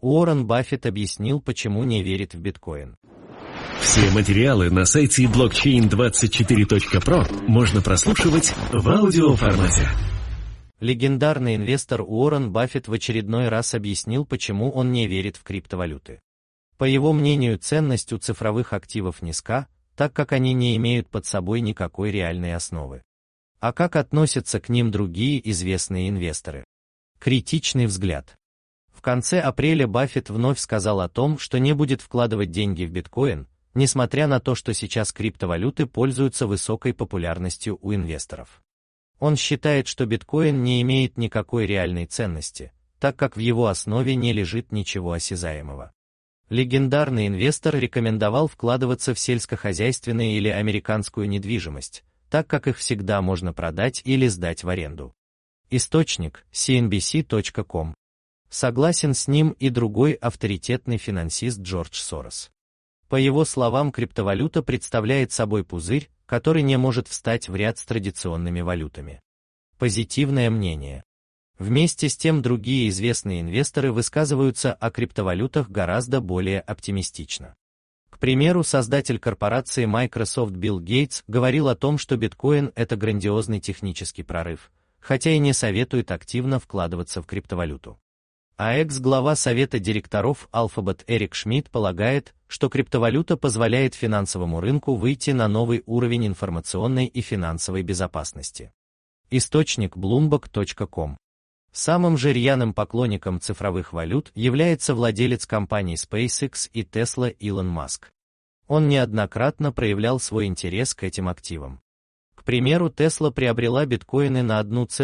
Уоррен Баффет объяснил, почему не верит в биткоин. Все материалы на сайте blockchain24.pro можно прослушивать в аудиоформате. Легендарный инвестор Уоррен Баффет в очередной раз объяснил, почему он не верит в криптовалюты. По его мнению, ценность у цифровых активов низка, так как они не имеют под собой никакой реальной основы. А как относятся к ним другие известные инвесторы? Критичный взгляд. В конце апреля Баффет вновь сказал о том, что не будет вкладывать деньги в биткоин, несмотря на то, что сейчас криптовалюты пользуются высокой популярностью у инвесторов. Он считает, что биткоин не имеет никакой реальной ценности, так как в его основе не лежит ничего осязаемого. Легендарный инвестор рекомендовал вкладываться в сельскохозяйственную или американскую недвижимость, так как их всегда можно продать или сдать в аренду. Источник CNBC.com. Согласен с ним и другой авторитетный финансист Джордж Сорос. По его словам, криптовалюта представляет собой пузырь, который не может встать в ряд с традиционными валютами. Позитивное мнение. Вместе с тем другие известные инвесторы высказываются о криптовалютах гораздо более оптимистично. К примеру, создатель корпорации Microsoft Билл Гейтс говорил о том, что биткоин – это грандиозный технический прорыв, хотя и не советует активно вкладываться в криптовалюту. А экс-глава совета директоров Alphabet Эрик Шмидт полагает, что криптовалюта позволяет финансовому рынку выйти на новый уровень информационной и финансовой безопасности. Источник Bloomberg.com. Самым же рьяным поклонником цифровых валют является владелец компаний SpaceX и Tesla Илон Маск. Он неоднократно проявлял свой интерес к этим активам. К примеру, Tesla приобрела биткоины на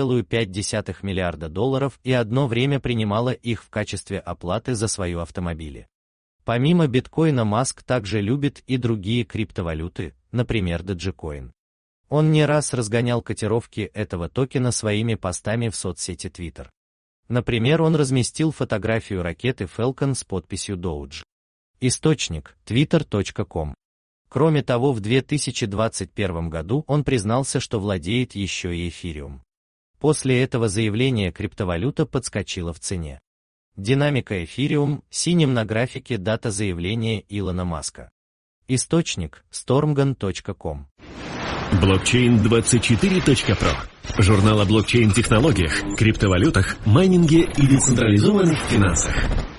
$1,5 миллиарда и одно время принимала их в качестве оплаты за свои автомобили. Помимо биткоина, Маск также любит и другие криптовалюты, например, Dogecoin. Он не раз разгонял котировки этого токена своими постами в соцсети Twitter. Например, он разместил фотографию ракеты Falcon с подписью Doge. Источник twitter.com. Кроме того, в 2021 году он признался, что владеет еще и эфириум. После этого заявления криптовалюта подскочила в цене. Динамика эфириум, синим на графике дата заявления Илона Маска. Источник stormgun.com. Blockchain24.pro. Журнал о блокчейн-технологиях, криптовалютах, майнинге и децентрализованных финансах.